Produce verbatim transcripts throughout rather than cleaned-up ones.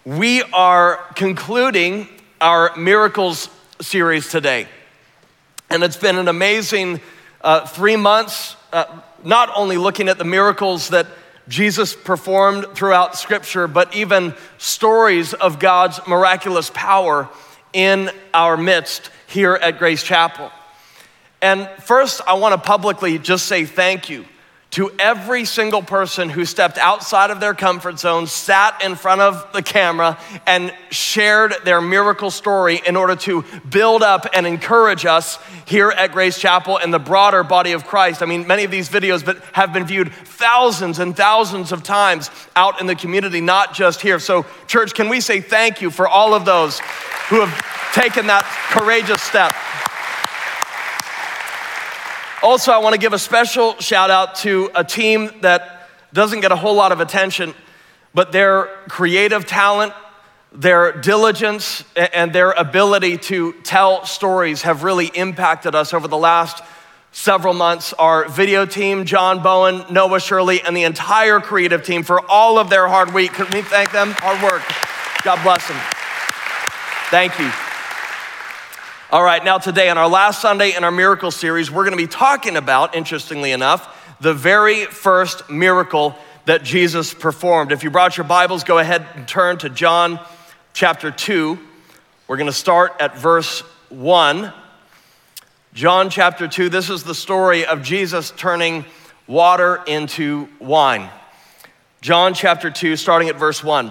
We are concluding our Miracles series today. And it's been an amazing uh, three months, uh, not only looking at the miracles that Jesus performed throughout Scripture, but even stories of God's miraculous power in our midst here at Grace Chapel. And first, I want to publicly just say thank you to every single person who stepped outside of their comfort zone, sat in front of the camera, and shared their miracle story in order to build up and encourage us here at Grace Chapel and the broader body of Christ. I mean, many of these videos have been viewed thousands and thousands of times out in the community, not just here. So, church, can we say thank you for all of those who have taken that courageous step? Also, I want to give a special shout out to a team that doesn't get a whole lot of attention, but their creative talent, their diligence, and their ability to tell stories have really impacted us over the last several months. Our video team, John Bowen, Noah Shirley, and the entire creative team for all of their hard work. Can we thank them? Hard work. God bless them. Thank you. All right, now today, on our last Sunday in our miracle series, we're gonna be talking about, interestingly enough, the very first miracle that Jesus performed. If you brought your Bibles, go ahead and turn to John chapter two. We're gonna start at verse one. John chapter two, this is the story of Jesus turning water into wine. John chapter two, starting at verse one.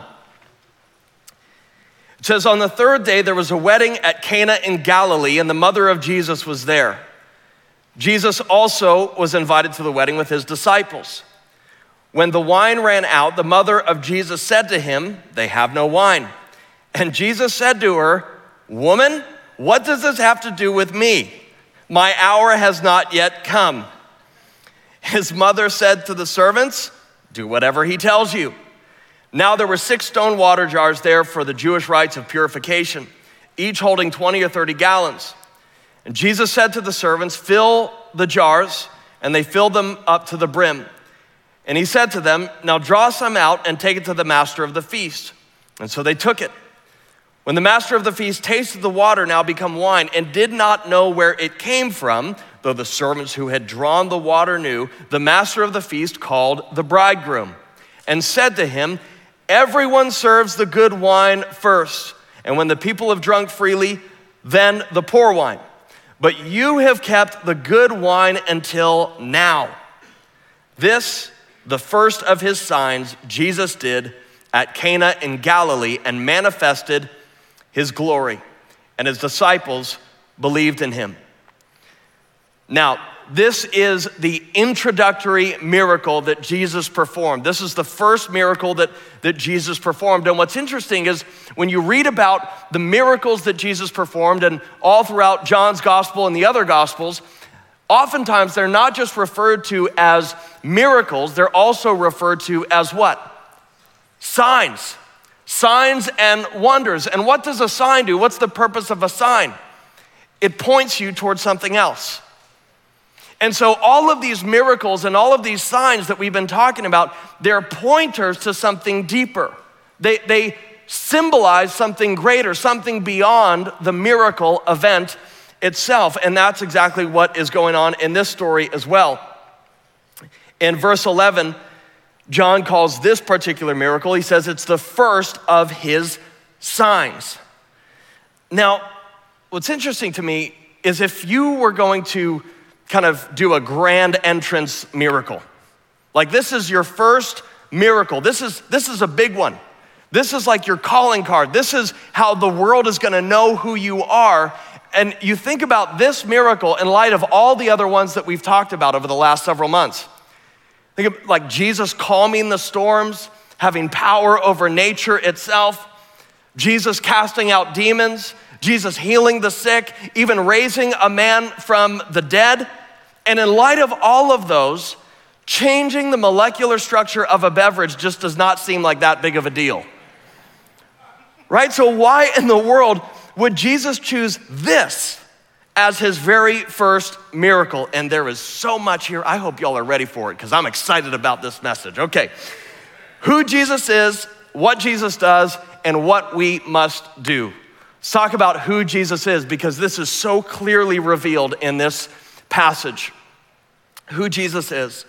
It says, on the third day, there was a wedding at Cana in Galilee, and the mother of Jesus was there. Jesus also was invited to the wedding with his disciples. When the wine ran out, the mother of Jesus said to him, they have no wine. And Jesus said to her, woman, what does this have to do with me? My hour has not yet come. His mother said to the servants, do whatever he tells you. Now there were six stone water jars there for the Jewish rites of purification, each holding twenty or thirty gallons. And Jesus said to the servants, fill the jars, and they filled them up to the brim. And he said to them, now draw some out and take it to the master of the feast. And so they took it. When the master of the feast tasted the water now become wine and did not know where it came from, though the servants who had drawn the water knew, the master of the feast called the bridegroom and said to him, everyone serves the good wine first, and when the people have drunk freely, then the poor wine. But you have kept the good wine until now. This, the first of his signs, Jesus did at Cana in Galilee and manifested his glory, and his disciples believed in him. Now, this is the introductory miracle that Jesus performed. This is the first miracle that, that Jesus performed. And what's interesting is when you read about the miracles that Jesus performed and all throughout John's gospel and the other gospels, oftentimes they're not just referred to as miracles, they're also referred to as what? Signs. Signs and wonders. And what does a sign do? What's the purpose of a sign? It points you towards something else. And so all of these miracles and all of these signs that we've been talking about, they're pointers to something deeper. They, they symbolize something greater, something beyond the miracle event itself. And that's exactly what is going on in this story as well. In verse eleven, John calls this particular miracle, he says it's the first of his signs. Now, what's interesting to me is if you were going to kind of do a grand entrance miracle. Like this is your first miracle. This is, this is a big one. This is like your calling card. This is how the world is gonna know who you are. And you think about this miracle in light of all the other ones that we've talked about over the last several months. Think of like Jesus calming the storms, having power over nature itself, Jesus casting out demons, Jesus healing the sick, even raising a man from the dead. And in light of all of those, changing the molecular structure of a beverage just does not seem like that big of a deal. Right? So why in the world would Jesus choose this as his very first miracle? And there is so much here. I hope y'all are ready for it because I'm excited about this message. Okay, who Jesus is, what Jesus does, and what we must do. Let's talk about who Jesus is, because this is so clearly revealed in this passage. Who Jesus is.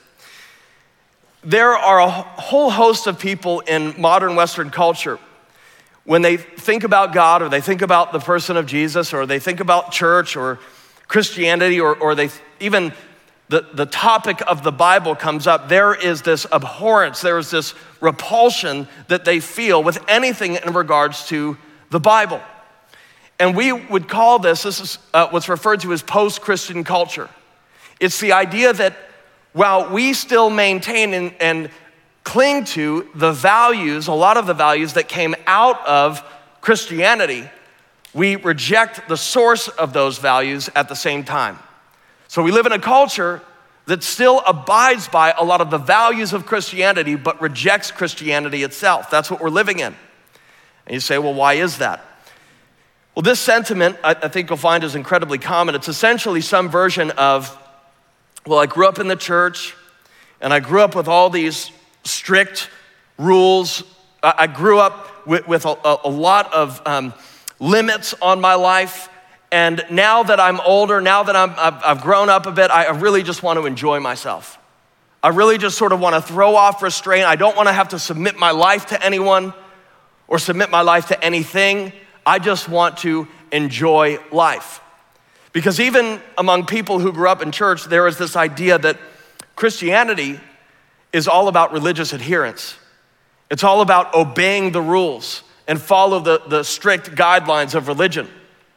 There are a whole host of people in modern Western culture, when they think about God, or they think about the person of Jesus, or they think about church or Christianity, or, or they even the, the topic of the Bible comes up, there is this abhorrence, there is this repulsion that they feel with anything in regards to the Bible. And we would call this, this is uh, what's referred to as post-Christian culture. It's the idea that while we still maintain and, and cling to the values, a lot of the values that came out of Christianity, we reject the source of those values at the same time. So we live in a culture that still abides by a lot of the values of Christianity, but rejects Christianity itself. That's what we're living in. And you say, well, why is that? Well, this sentiment, I, I think you'll find, is incredibly common. It's essentially some version of, well, I grew up in the church, and I grew up with all these strict rules. I grew up with, with a, a lot of um, limits on my life. And now that I'm older, now that I'm, I've, I've grown up a bit, I really just want to enjoy myself. I really just sort of want to throw off restraint. I don't want to have to submit my life to anyone or submit my life to anything. I just want to enjoy life. Because even among people who grew up in church, there is this idea that Christianity is all about religious adherence. It's all about obeying the rules and follow the, the strict guidelines of religion.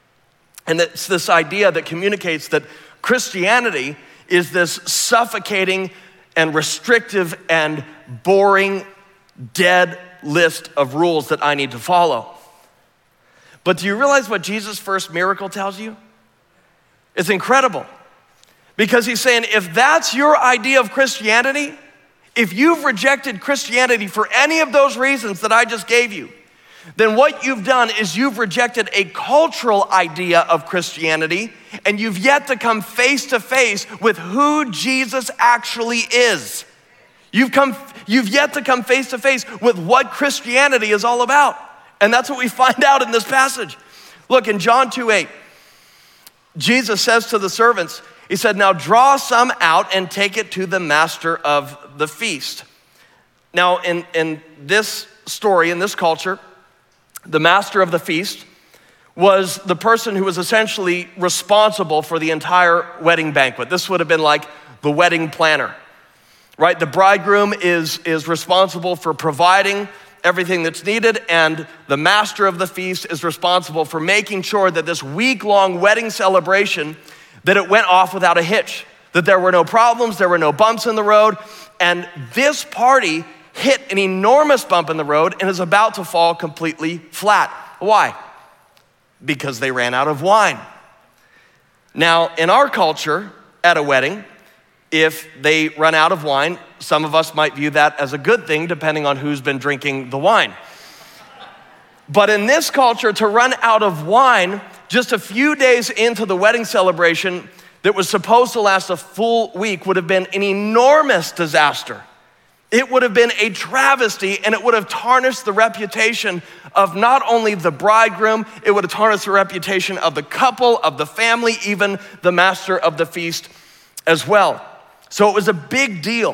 And it's this idea that communicates that Christianity is this suffocating and restrictive and boring, dead list of rules that I need to follow. But do you realize what Jesus' first miracle tells you? It's incredible. Because he's saying, if that's your idea of Christianity, if you've rejected Christianity for any of those reasons that I just gave you, then what you've done is you've rejected a cultural idea of Christianity, and you've yet to come face to face with who Jesus actually is. You've come, you've yet to come face to face with what Christianity is all about. And that's what we find out in this passage. Look, in John two eight, Jesus says to the servants, he said, now draw some out and take it to the master of the feast. Now, in, in this story, in this culture, the master of the feast was the person who was essentially responsible for the entire wedding banquet. This would have been like the wedding planner, right? The bridegroom is, is responsible for providing everything that's needed, and the master of the feast is responsible for making sure that this week-long wedding celebration, that it went off without a hitch, that there were no problems, there were no bumps in the road, and this party hit an enormous bump in the road and is about to fall completely flat. Why? Because they ran out of wine. Now, in our culture, at a wedding, if they run out of wine, some of us might view that as a good thing, depending on who's been drinking the wine. But in this culture, to run out of wine just a few days into the wedding celebration that was supposed to last a full week would have been an enormous disaster. It would have been a travesty, and it would have tarnished the reputation of not only the bridegroom, it would have tarnished the reputation of the couple, of the family, even the master of the feast as well. So it was a big deal.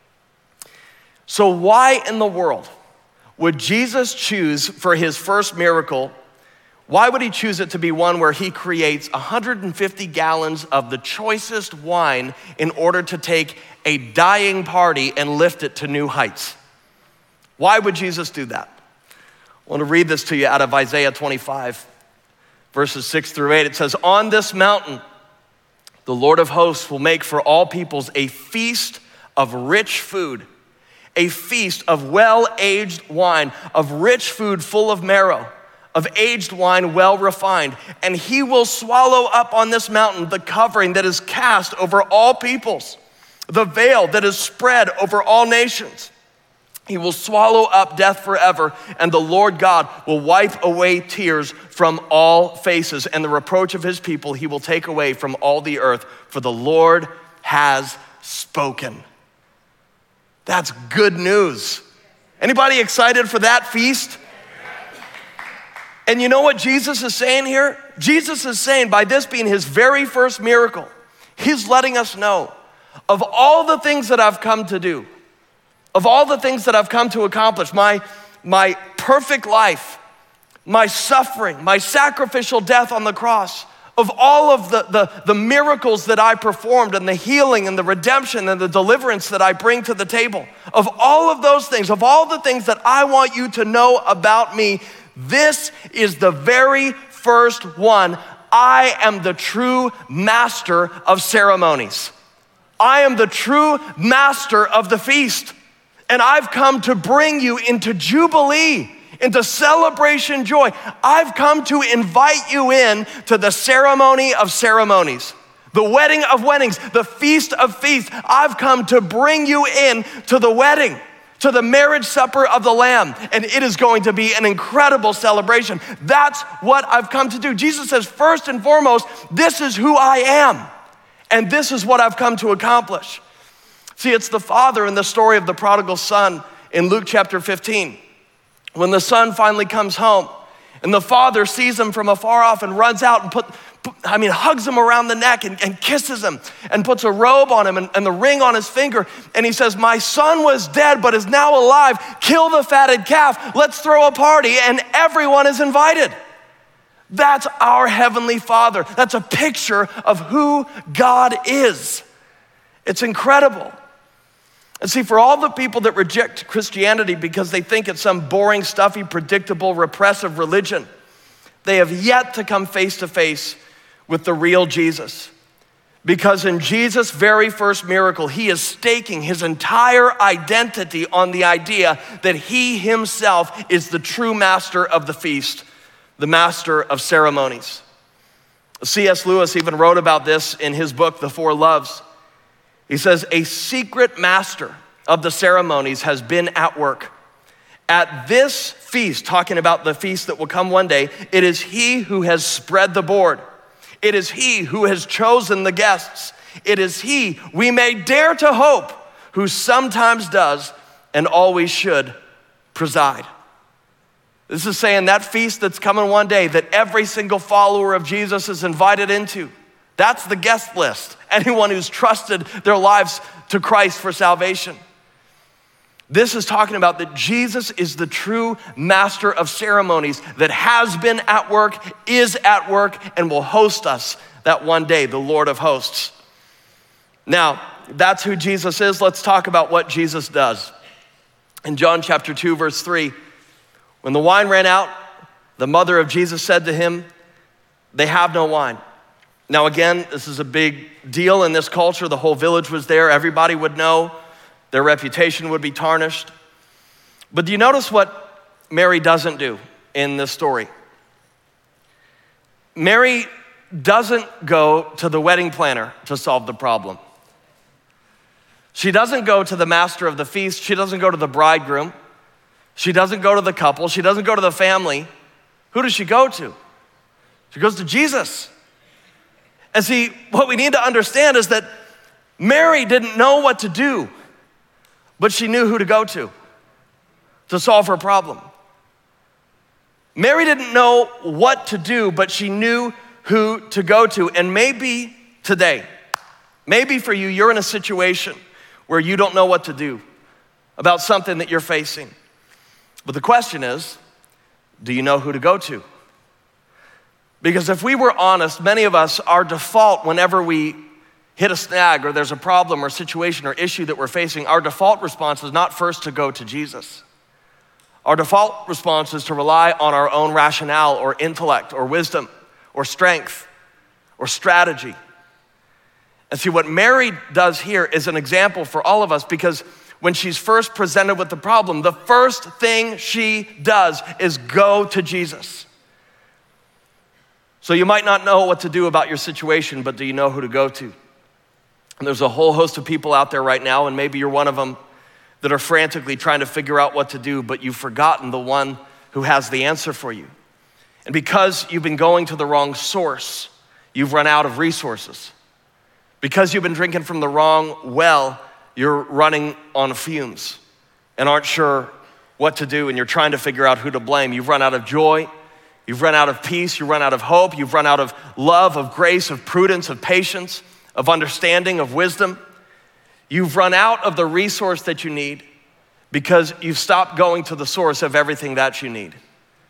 So why in the world would Jesus choose for his first miracle, why would he choose it to be one where he creates one hundred fifty gallons of the choicest wine in order to take a dying party and lift it to new heights? Why would Jesus do that? I want to read this to you out of Isaiah twenty-five, verses six through eight. It says, on this mountain, the Lord of hosts will make for all peoples a feast of rich food, a feast of well-aged wine, of rich food full of marrow, of aged wine well refined. And he will swallow up on this mountain the covering that is cast over all peoples, the veil that is spread over all nations. He will swallow up death forever, and the Lord God will wipe away tears from all faces, and the reproach of his people he will take away from all the earth, for the Lord has spoken. That's good news. Anybody excited for that feast? And you know what Jesus is saying here? Jesus is saying, by this being his very first miracle, he's letting us know of all the things that I've come to do, of all the things that I've come to accomplish, my, my perfect life, my suffering, my sacrificial death on the cross, of all of the, the, the miracles that I performed and the healing and the redemption and the deliverance that I bring to the table, of all of those things, of all the things that I want you to know about me, this is the very first one. I am the true master of ceremonies. I am the true master of the feast. And I've come to bring you into jubilee, into celebration joy. I've come to invite you in to the ceremony of ceremonies, the wedding of weddings, the feast of feasts. I've come to bring you in to the wedding, to the marriage supper of the Lamb. And it is going to be an incredible celebration. That's what I've come to do. Jesus says, first and foremost, this is who I am. And this is what I've come to accomplish. See, it's the father in the story of the prodigal son in Luke chapter fifteen. When the son finally comes home and the father sees him from afar off and runs out and put, put I mean, hugs him around the neck and, and kisses him and puts a robe on him and, and the ring on his finger. And he says, my son was dead, but is now alive. Kill the fatted calf. Let's throw a party and everyone is invited. That's our heavenly Father. That's a picture of who God is. It's incredible. And see, for all the people that reject Christianity because they think it's some boring, stuffy, predictable, repressive religion, they have yet to come face to face with the real Jesus. Because in Jesus' very first miracle, he is staking his entire identity on the idea that he himself is the true master of the feast, the master of ceremonies. C S Lewis even wrote about this in his book, The Four Loves. He says, a secret master of the ceremonies has been at work. At this feast, talking about the feast that will come one day, it is he who has spread the board. It is he who has chosen the guests. It is he, we may dare to hope, who sometimes does and always should preside. This is saying that feast that's coming one day that every single follower of Jesus is invited into. That's the guest list. Anyone who's trusted their lives to Christ for salvation. This is talking about that Jesus is the true master of ceremonies that has been at work, is at work, and will host us that one day, the Lord of hosts. Now, that's who Jesus is. Let's talk about what Jesus does. In John chapter two, verse three, when the wine ran out, the mother of Jesus said to him, they have no wine. Now again, this is a big deal in this culture. The whole village was there. Everybody would know. Their reputation would be tarnished. But do you notice what Mary doesn't do in this story? Mary doesn't go to the wedding planner to solve the problem. She doesn't go to the master of the feast. She doesn't go to the bridegroom. She doesn't go to the couple. She doesn't go to the family. Who does she go to? She goes to Jesus. And see, what we need to understand is that Mary didn't know what to do, but she knew who to go to to solve her problem. Mary didn't know what to do, but she knew who to go to. And maybe today, maybe for you, you're in a situation where you don't know what to do about something that you're facing. But the question is, do you know who to go to? Because if we were honest, many of us, our default whenever we hit a snag or there's a problem or situation or issue that we're facing, our default response is not first to go to Jesus. Our default response is to rely on our own rationale or intellect or wisdom or strength or strategy. And see, what Mary does here is an example for all of us, because when she's first presented with the problem, the first thing she does is go to Jesus. So you might not know what to do about your situation, but do you know who to go to? And there's a whole host of people out there right now, and maybe you're one of them, that are frantically trying to figure out what to do, but you've forgotten the one who has the answer for you. And because you've been going to the wrong source, you've run out of resources. Because you've been drinking from the wrong well, you're running on fumes and aren't sure what to do, and you're trying to figure out who to blame. You've run out of joy, You've run out of peace, you've run out of hope, you've run out of love, of grace, of prudence, of patience, of understanding, of wisdom. You've run out of the resource that you need because you've stopped going to the source of everything that you need.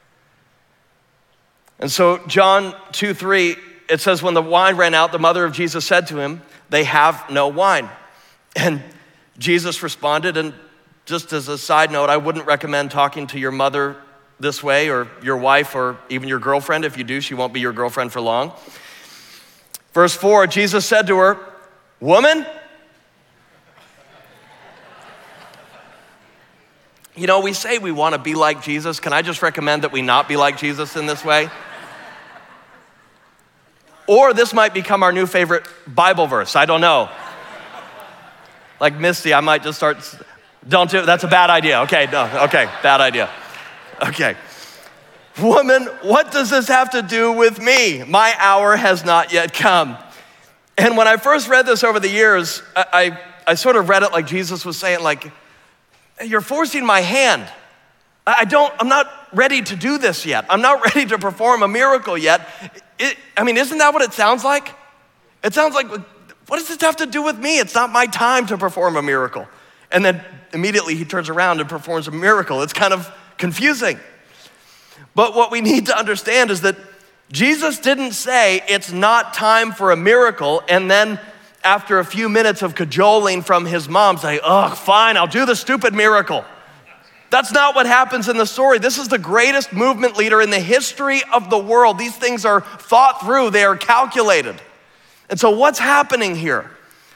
And so John two three, it says, when the wine ran out, the mother of Jesus said to him, they have no wine. And Jesus responded, and just as a side note, I wouldn't recommend talking to your mother this way, or your wife, or even your girlfriend. If you do, she won't be your girlfriend for long. Verse four, Jesus said to her, woman, you know, we say we want to be like Jesus. Can I just recommend that we not be like Jesus in this way? Or this might become our new favorite Bible verse. I don't know. Like Misty, I might just start, don't do it. That's a bad idea. Okay, no, okay, bad idea. Okay. Woman, what does this have to do with me? My hour has not yet come. And when I first read this over the years, I, I, I sort of read it like Jesus was saying, like, you're forcing my hand. I don't, I'm not ready to do this yet. I'm not ready to perform a miracle yet. It, I mean, isn't that what it sounds like? It sounds like, what does this have to do with me? It's not my time to perform a miracle. And then immediately he turns around and performs a miracle. It's kind of confusing. But what we need to understand is that Jesus didn't say it's not time for a miracle, and then after a few minutes of cajoling from his mom say, oh, fine, I'll do the stupid miracle. That's not what happens in the story. This is the greatest movement leader in the history of the world. These things are thought through, they are calculated. And so what's happening here?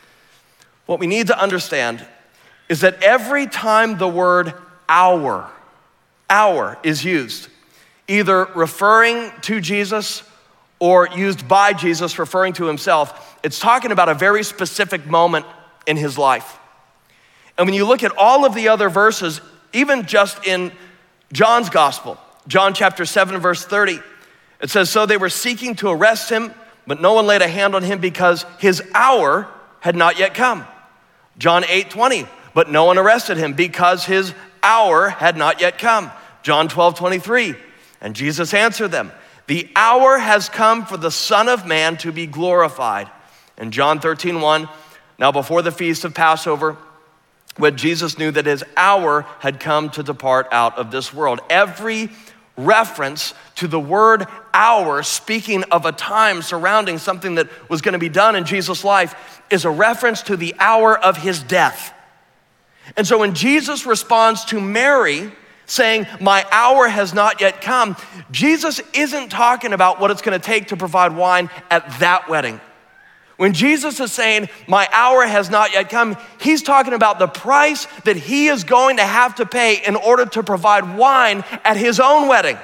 What we need to understand is that every time the word hour, hour is used, either referring to Jesus or used by Jesus referring to himself, it's talking about a very specific moment in his life. And when you look at all of the other verses, even just in John's gospel, John chapter seven, verse thirty, it says, so they were seeking to arrest him, but no one laid a hand on him because his hour had not yet come. John eight twenty, but no one arrested him because his hour had not yet come. John twelve twenty-three, and Jesus answered them, the hour has come for the Son of Man to be glorified. And John thirteen one, now before the feast of Passover, when Jesus knew that his hour had come to depart out of this world. Every reference to the word hour, speaking of a time surrounding something that was going to be done in Jesus' life, is a reference to the hour of his death. And so when Jesus responds to Mary saying, my hour has not yet come, Jesus isn't talking about what it's going to take to provide wine at that wedding. When Jesus is saying, my hour has not yet come, he's talking about the price that he is going to have to pay in order to provide wine at his own wedding.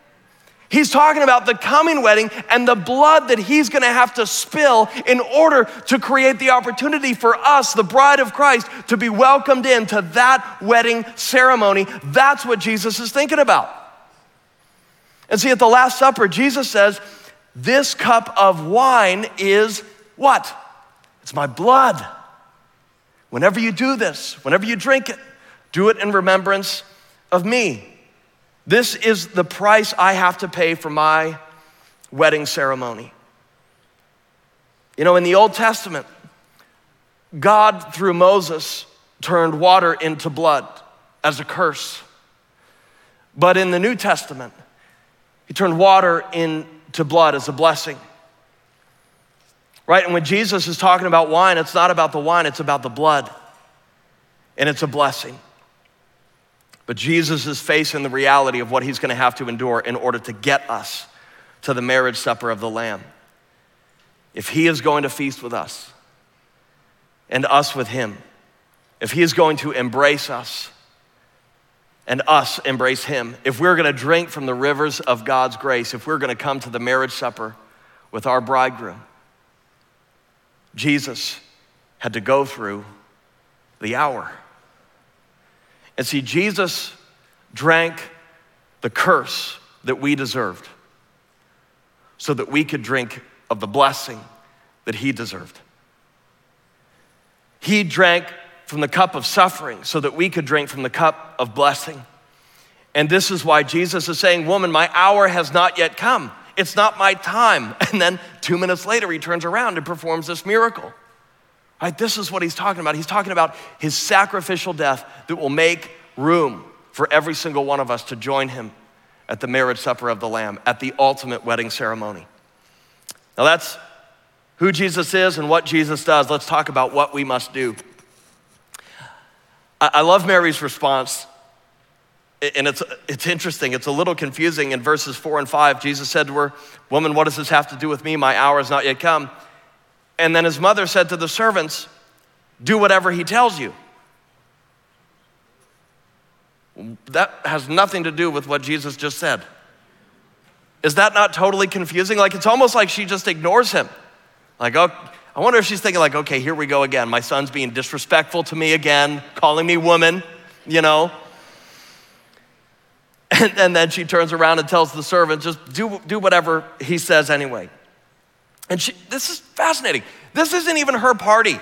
He's talking about the coming wedding and the blood that he's gonna have to spill in order to create the opportunity for us, the bride of Christ, to be welcomed into that wedding ceremony. That's what Jesus is thinking about. And see, at the Last Supper, Jesus says, this cup of wine is what? It's my blood. Whenever you do this, whenever you drink it, do it in remembrance of me. This is the price I have to pay for my wedding ceremony. You know, in the Old Testament, God, through Moses, turned water into blood as a curse. But in the New Testament, he turned water into blood as a blessing. Right? And when Jesus is talking about wine, it's not about the wine, it's about the blood. And it's a blessing. But Jesus is facing the reality of what he's gonna have to endure in order to get us to the marriage supper of the Lamb. If he is going to feast with us and us with him, if he is going to embrace us and us embrace him, if we're gonna drink from the rivers of God's grace, if we're gonna come to the marriage supper with our bridegroom, Jesus had to go through the hour. And see, Jesus drank the curse that we deserved so that we could drink of the blessing that he deserved. He drank from the cup of suffering so that we could drink from the cup of blessing. And this is why Jesus is saying, woman, my hour has not yet come. It's not my time. And then two minutes later, he turns around and performs this miracle. Right? This is what he's talking about. He's talking about his sacrificial death that will make room for every single one of us to join him at the marriage supper of the Lamb, at the ultimate wedding ceremony. Now that's who Jesus is and what Jesus does. Let's talk about what we must do. I love Mary's response, and it's, it's interesting. It's a little confusing. In verses four and five, Jesus said to her, woman, what does this have to do with me? My hour has not yet come. And then his mother said to the servants, do whatever he tells you. That has nothing to do with what Jesus just said. Is that not totally confusing? Like, it's almost like she just ignores him. Like, oh, I wonder if she's thinking like, okay, here we go again. My son's being disrespectful to me again, calling me woman, you know? And, and then she turns around and tells the servant, just do, do whatever he says anyway. And she, this is fascinating. This isn't even her party.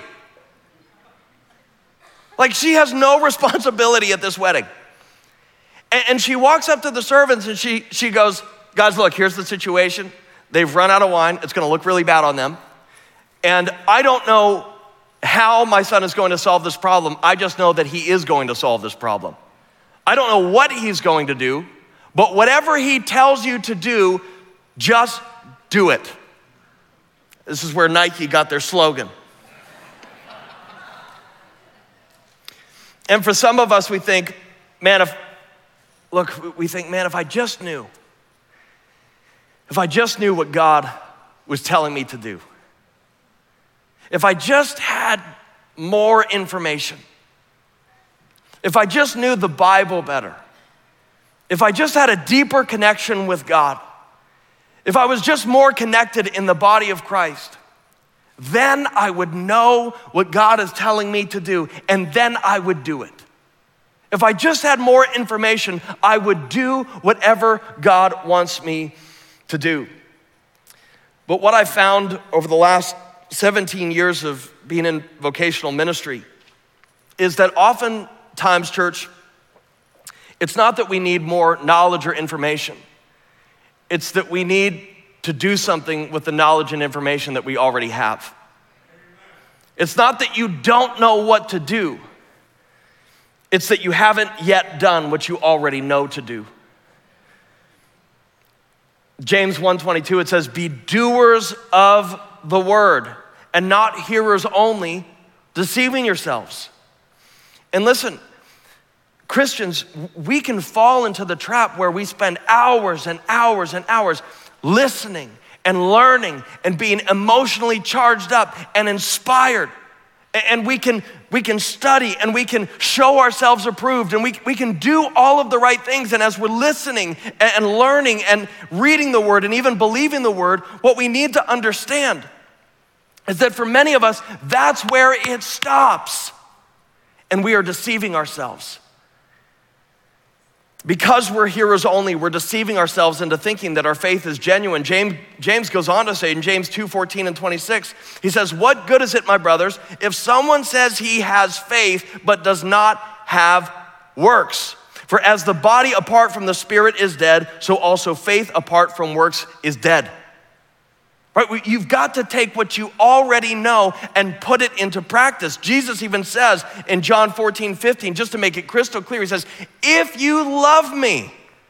Like, she has no responsibility at this wedding. And, and she walks up to the servants and she, she goes, guys, look, here's the situation. They've run out of wine. It's gonna look really bad on them. And I don't know how my son is going to solve this problem. I just know that he is going to solve this problem. I don't know what he's going to do, but whatever he tells you to do, just do it. This is where Nike got their slogan. And for some of us, we think, man, if, look, we think, man, if I just knew, if I just knew what God was telling me to do, if I just had more information, if I just knew the Bible better, if I just had a deeper connection with God, if I was just more connected in the body of Christ, then I would know what God is telling me to do, and then I would do it. If I just had more information, I would do whatever God wants me to do. But what I found over the last seventeen years of being in vocational ministry is that oftentimes, church, it's not that we need more knowledge or information. It's that we need to do something with the knowledge and information that we already have. It's not that you don't know what to do. It's that you haven't yet done what you already know to do. James one twenty-two, it says, be doers of the word and not hearers only, deceiving yourselves. And listen, Christians, we can fall into the trap where we spend hours and hours and hours listening and learning and being emotionally charged up and inspired. And we can, we can study and we can show ourselves approved and we, we can do all of the right things. And as we're listening and learning and reading the word and even believing the word, what we need to understand is that for many of us, that's where it stops. And we are deceiving ourselves. Because we're hearers only, we're deceiving ourselves into thinking that our faith is genuine. James, James goes on to say in James two fourteen and twenty-six, he says, what good is it, my brothers, if someone says he has faith but does not have works? For as the body apart from the spirit is dead, so also faith apart from works is dead. Right? You've got to take what you already know and put it into practice. Jesus even says in John fourteen fifteen, just to make it crystal clear, he says, if you love me,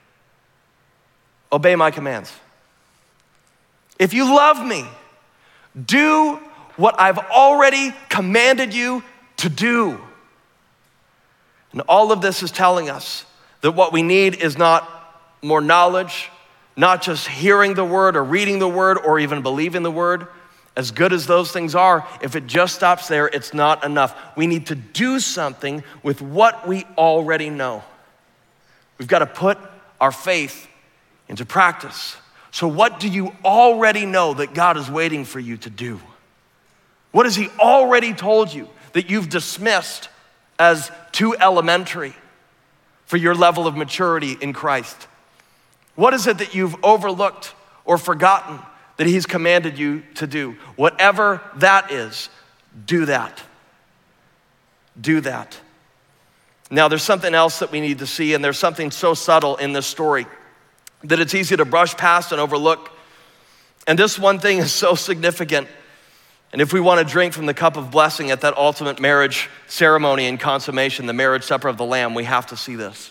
obey my commands. If you love me, do what I've already commanded you to do. And all of this is telling us that what we need is not more knowledge, not just hearing the word or reading the word or even believing the word. As good as those things are, if it just stops there, it's not enough. We need to do something with what we already know. We've got to put our faith into practice. So what do you already know that God is waiting for you to do? What has he already told you that you've dismissed as too elementary for your level of maturity in Christ? What is it that you've overlooked or forgotten that he's commanded you to do? Whatever that is, do that. Do that. Now, there's something else that we need to see, and there's something so subtle in this story that it's easy to brush past and overlook. And this one thing is so significant. And if we want to drink from the cup of blessing at that ultimate marriage ceremony and consummation, the marriage supper of the Lamb, we have to see this.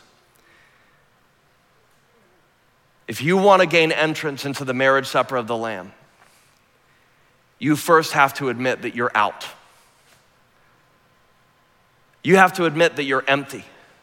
If you want to gain entrance into the marriage supper of the Lamb, you first have to admit that you're out. You have to admit that you're empty,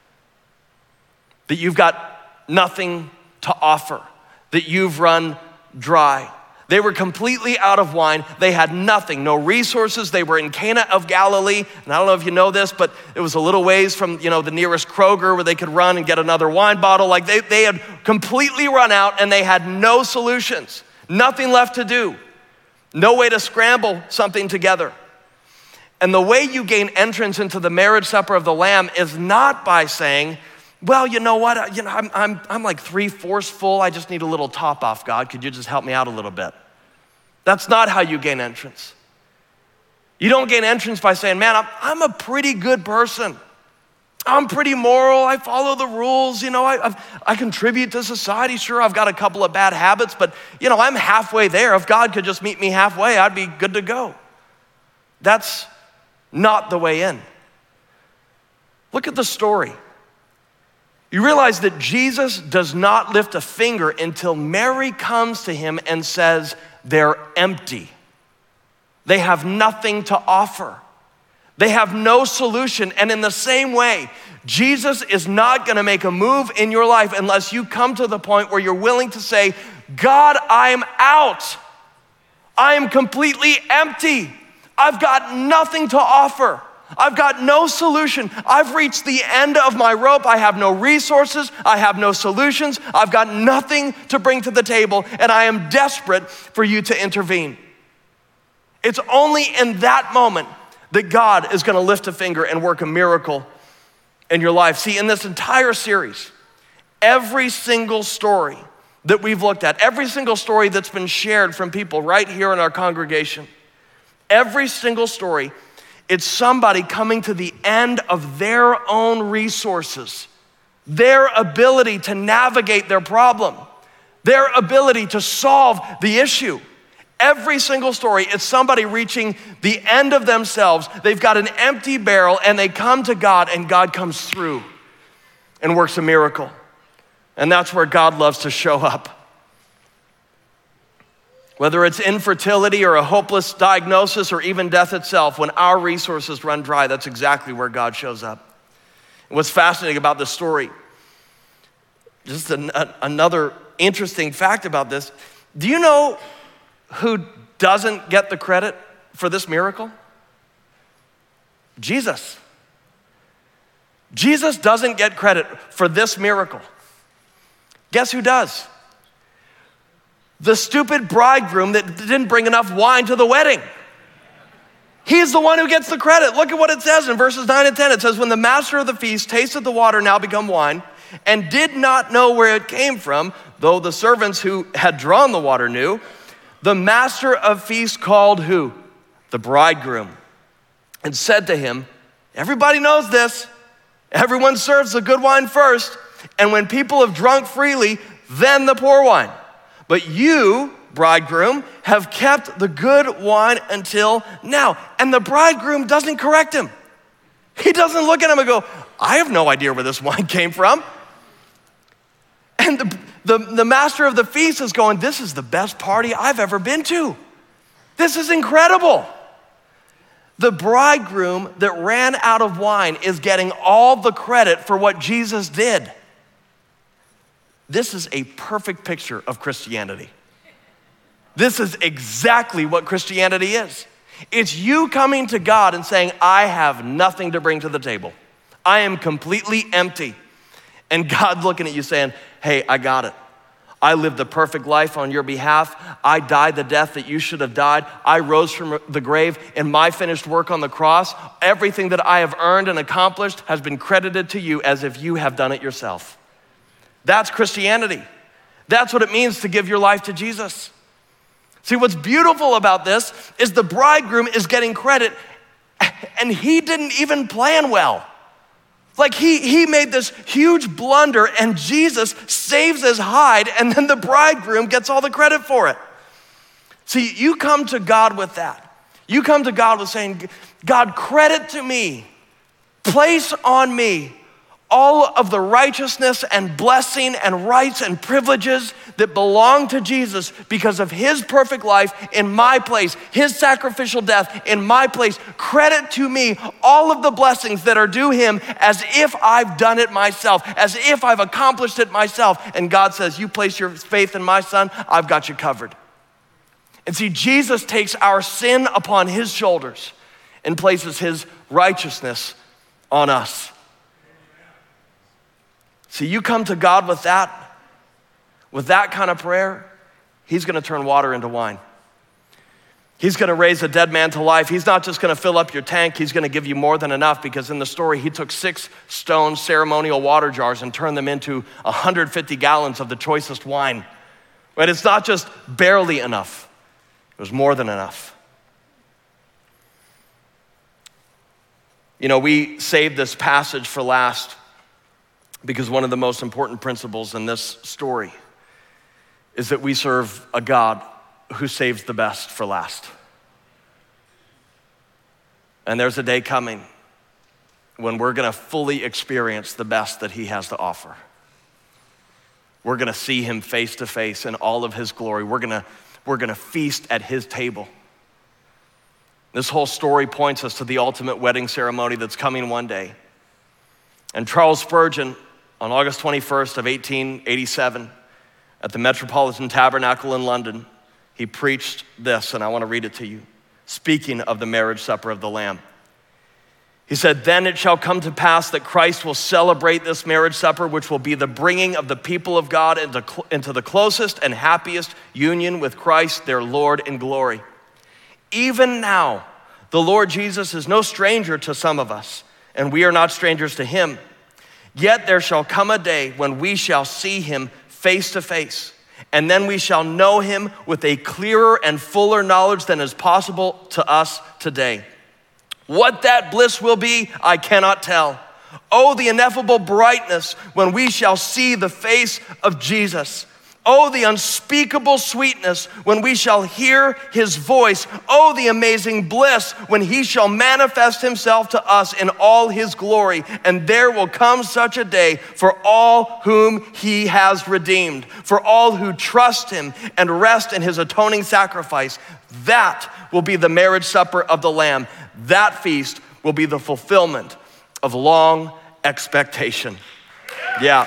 that you've got nothing to offer, that you've run dry. They were completely out of wine. They had nothing, no resources. They were in Cana of Galilee. And I don't know if you know this, but it was a little ways from, you know, the nearest Kroger where they could run and get another wine bottle. Like they, they had completely run out and they had no solutions, nothing left to do, no way to scramble something together. And the way you gain entrance into the marriage supper of the Lamb is not by saying, well, you know what, you know, I'm, I'm, I'm like three-fourths full. I just need a little top off, God. Could you just help me out a little bit? That's not how you gain entrance. You don't gain entrance by saying, man, I'm, I'm a pretty good person. I'm pretty moral. I follow the rules. You know, I, I've, I contribute to society. Sure, I've got a couple of bad habits, but you know, I'm halfway there. If God could just meet me halfway, I'd be good to go. That's not the way in. Look at the story. You realize that Jesus does not lift a finger until Mary comes to him and says, they're empty. They have nothing to offer. They have no solution. And in the same way, Jesus is not gonna make a move in your life unless you come to the point where you're willing to say, God, I'm out. I am completely empty. I've got nothing to offer. I've got no solution. I've reached the end of my rope. I have no resources. I have no solutions. I've got nothing to bring to the table, and I am desperate for you to intervene. It's only in that moment that God is gonna lift a finger and work a miracle in your life. See, in this entire series, every single story that we've looked at, every single story that's been shared from people right here in our congregation, every single story, it's somebody coming to the end of their own resources, their ability to navigate their problem, their ability to solve the issue. Every single story, it's somebody reaching the end of themselves. They've got an empty barrel and they come to God and God comes through and works a miracle. And that's where God loves to show up. Whether it's infertility or a hopeless diagnosis or even death itself, when our resources run dry, that's exactly where God shows up. And what's fascinating about this story, just an, a, another interesting fact about this, do you know who doesn't get the credit for this miracle? Jesus. Jesus doesn't get credit for this miracle. Guess who does? The stupid bridegroom that didn't bring enough wine to the wedding. He's the one who gets the credit. Look at what it says in verses nine and ten. It says, when the master of the feast tasted the water now become wine and did not know where it came from, though the servants who had drawn the water knew, the master of feast called who? The bridegroom, and said to him, everybody knows this. Everyone serves the good wine first, and when people have drunk freely, then the poor wine. But you, bridegroom, have kept the good wine until now. And the bridegroom doesn't correct him. He doesn't look at him and go, I have no idea where this wine came from. And the, the, the master of the feast is going, this is the best party I've ever been to. This is incredible. The bridegroom that ran out of wine is getting all the credit for what Jesus did. This is a perfect picture of Christianity. This is exactly what Christianity is. It's you coming to God and saying, I have nothing to bring to the table. I am completely empty. And God looking at you saying, hey, I got it. I lived the perfect life on your behalf. I died the death that you should have died. I rose from the grave in my finished work on the cross. Everything that I have earned and accomplished has been credited to you as if you have done it yourself. That's Christianity. That's what it means to give your life to Jesus. See, what's beautiful about this is the bridegroom is getting credit and he didn't even plan well. Like he, he made this huge blunder and Jesus saves his hide and then the bridegroom gets all the credit for it. See, you come to God with that. You come to God with saying, God, credit to me, place on me all of the righteousness and blessing and rights and privileges that belong to Jesus because of his perfect life in my place, his sacrificial death in my place. Credit to me all of the blessings that are due him as if I've done it myself, as if I've accomplished it myself. And God says, you place your faith in my son, I've got you covered. And see, Jesus takes our sin upon his shoulders and places his righteousness on us. See, you come to God with that, with that kind of prayer, he's gonna turn water into wine. He's gonna raise a dead man to life. He's not just gonna fill up your tank, he's gonna give you more than enough, because in the story, he took six stone ceremonial water jars and turned them into one hundred fifty gallons of the choicest wine. But it's not just barely enough, it was more than enough. You know, we saved this passage for last because one of the most important principles in this story is that we serve a God who saves the best for last. And there's a day coming when we're gonna fully experience the best that he has to offer. We're gonna see him face to face in all of his glory. We're gonna, we're gonna feast at his table. This whole story points us to the ultimate wedding ceremony that's coming one day. And Charles Spurgeon, on August twenty-first of eighteen eighty-seven, at the Metropolitan Tabernacle in London, he preached this, and I wanna read it to you, speaking of the marriage supper of the Lamb. He said, then it shall come to pass that Christ will celebrate this marriage supper, which will be the bringing of the people of God into, into the closest and happiest union with Christ, their Lord in glory. Even now, the Lord Jesus is no stranger to some of us, and we are not strangers to him. Yet there shall come a day when we shall see him face to face, and then we shall know him with a clearer and fuller knowledge than is possible to us today. What that bliss will be, I cannot tell. Oh, the ineffable brightness when we shall see the face of Jesus. Oh, the unspeakable sweetness when we shall hear his voice. Oh, the amazing bliss when he shall manifest himself to us in all his glory. And there will come such a day for all whom he has redeemed, for all who trust him and rest in his atoning sacrifice. That will be the marriage supper of the Lamb. That feast will be the fulfillment of long expectation. Yeah.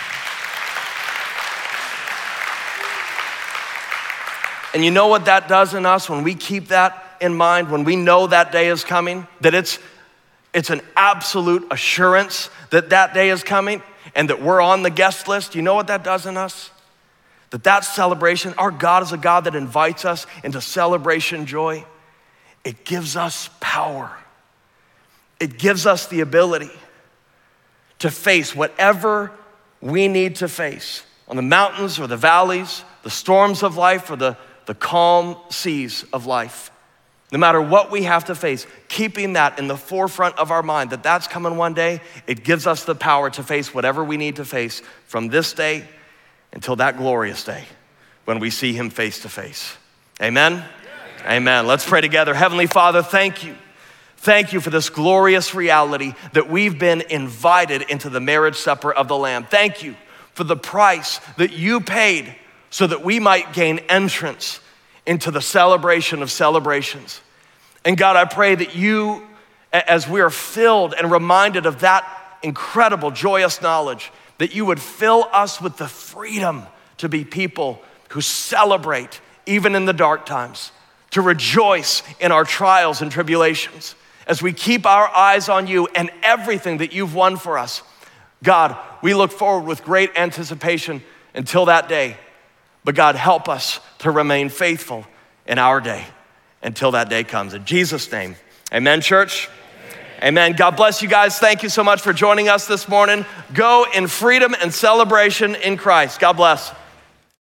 And you know what that does in us when we keep that in mind, when we know that day is coming, that it's, it's an absolute assurance that that day is coming and that we're on the guest list. You know what that does in us? That that celebration, our God is a God that invites us into celebration joy. It gives us power. It gives us the ability to face whatever we need to face on the mountains or the valleys, the storms of life or the the calm seas of life. No matter what we have to face, keeping that in the forefront of our mind, that that's coming one day, it gives us the power to face whatever we need to face from this day until that glorious day when we see him face to face. Amen? Yeah. Amen. Let's pray together. Heavenly Father, thank you. Thank you for this glorious reality that we've been invited into the marriage supper of the Lamb. Thank you for the price that you paid so that we might gain entrance into the celebration of celebrations. And God, I pray that you, as we are filled and reminded of that incredible, joyous knowledge, that you would fill us with the freedom to be people who celebrate even in the dark times, to rejoice in our trials and tribulations, as we keep our eyes on you and everything that you've won for us. God, we look forward with great anticipation until that day. But God, help us to remain faithful in our day until that day comes. In Jesus' name, amen, church? Amen. Amen. God bless you guys. Thank you so much for joining us this morning. Go in freedom and celebration in Christ. God bless.